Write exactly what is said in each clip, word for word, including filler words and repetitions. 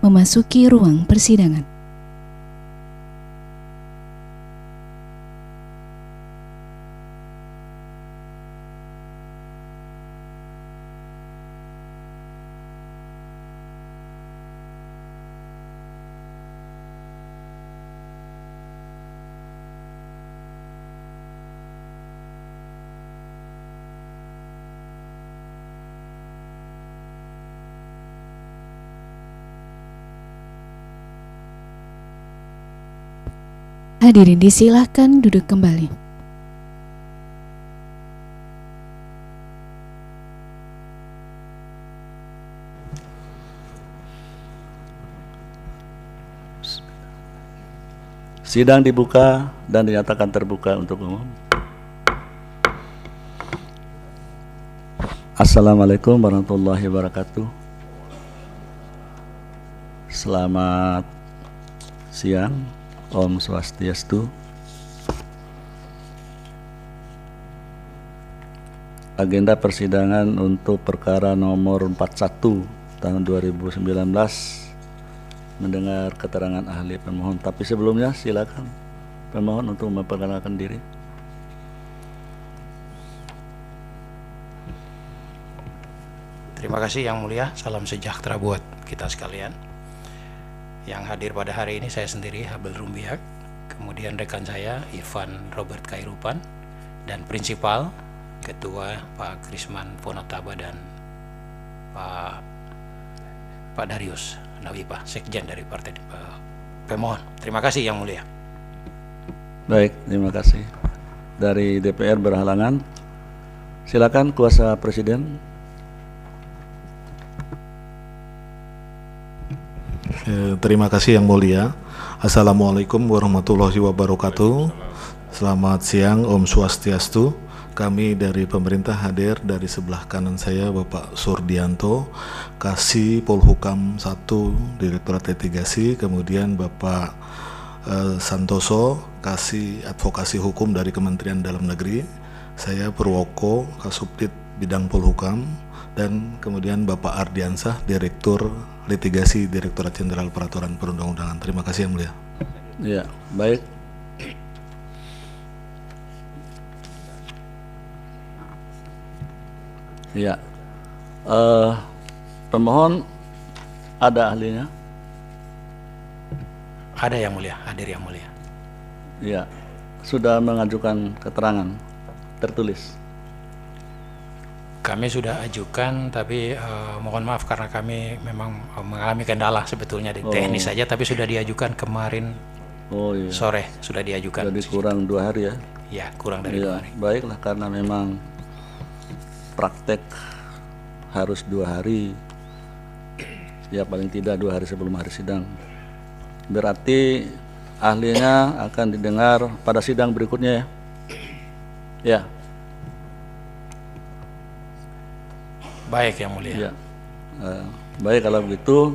memasuki ruang persidangan. Hadirin disilahkan duduk kembali. Sidang dibuka dan dinyatakan terbuka untuk umum. Assalamualaikum warahmatullahi wabarakatuh. Selamat siang. Om Swastiastu. Agenda persidangan untuk perkara nomor empat puluh satu tahun dua ribu sembilan belas mendengar keterangan ahli pemohon. Tapi sebelumnya silakan pemohon untuk memperkenalkan diri. Terima kasih Yang Mulia. Salam sejahtera buat kita sekalian. Yang hadir pada hari ini saya sendiri, Habel Rumbiak, kemudian rekan saya Irfan Robert Kairupan, dan prinsipal ketua Pak Krisman Ponotaba dan Pak Pak Darius Nawipa, sekjen dari partai uh, pemohon. Terima kasih Yang Mulia. Baik, terima kasih. Dari D P R berhalangan, silakan kuasa presiden. Eh, terima kasih Yang Mulia. Assalamualaikum warahmatullahi wabarakatuh. Selamat siang, Om Swastiastu. Kami dari pemerintah hadir. Dari sebelah kanan saya Bapak Surdianto, Kasih Polhukam satu, Direktorat Litigasi. Kemudian Bapak eh, Santoso, Kasih Advokasi Hukum dari Kementerian Dalam Negeri. Saya Purwoko, Kasubdit Bidang Polhukam. Dan kemudian Bapak Ardiansah, Direktur Litigasi Direktorat Jenderal Peraturan Perundang-undangan. Terima kasih Yang Mulia. Ya, baik. Ya, uh, pemohon ada ahlinya? Ada Yang Mulia, hadir Yang Mulia. Ya, sudah mengajukan keterangan tertulis. Kami sudah ajukan, tapi uh, mohon maaf karena kami memang uh, mengalami kendala sebetulnya di Oh. teknis saja, tapi sudah diajukan kemarin Oh iya. sore, sudah diajukan. Jadi kurang dua hari ya? Ya, kurang dari dua Ya, hari. baiklah, karena memang praktek harus dua hari, ya paling tidak dua hari sebelum hari sidang. Berarti ahlinya akan didengar pada sidang berikutnya ya? Ya. Baik Yang Mulia. Ya. Uh, baik kalau begitu.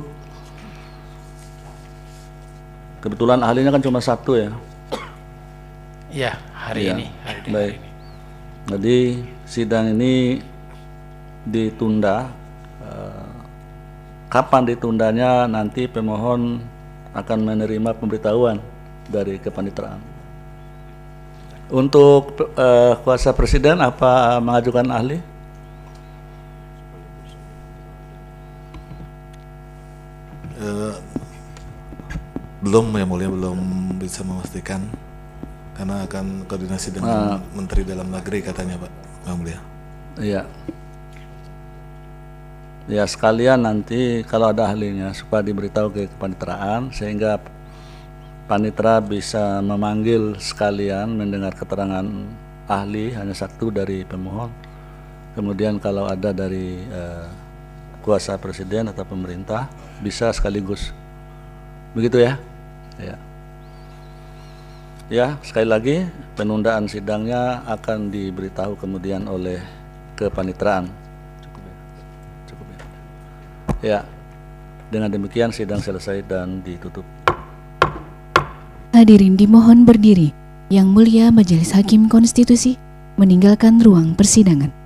Kebetulan ahlinya kan cuma satu ya. Ya, hari Ya, ini. Hari ini, baik. hari ini. Jadi sidang ini ditunda. Uh, kapan ditundanya nanti pemohon akan menerima pemberitahuan dari kepanitraan. Untuk uh, kuasa presiden apa mengajukan ahli? Eh, belum Yang Mulia, belum bisa memastikan karena akan koordinasi dengan Ah. Menteri Dalam Negeri katanya Pak Yang Mulia. Iya. Ya sekalian nanti kalau ada ahlinya supaya diberitahu ke kepanitraan sehingga panitera bisa memanggil sekalian mendengar keterangan ahli hanya satu dari pemohon. Kemudian kalau ada dari eh, kuasa presiden atau pemerintah bisa sekaligus. Begitu ya? Ya. Ya, sekali lagi penundaan sidangnya akan diberitahu kemudian oleh kepanitraan. Cukup ya. Cukup ya. Ya. Dengan demikian sidang selesai dan ditutup. Hadirin dimohon berdiri. Yang Mulia Majelis Hakim Konstitusi meninggalkan ruang persidangan.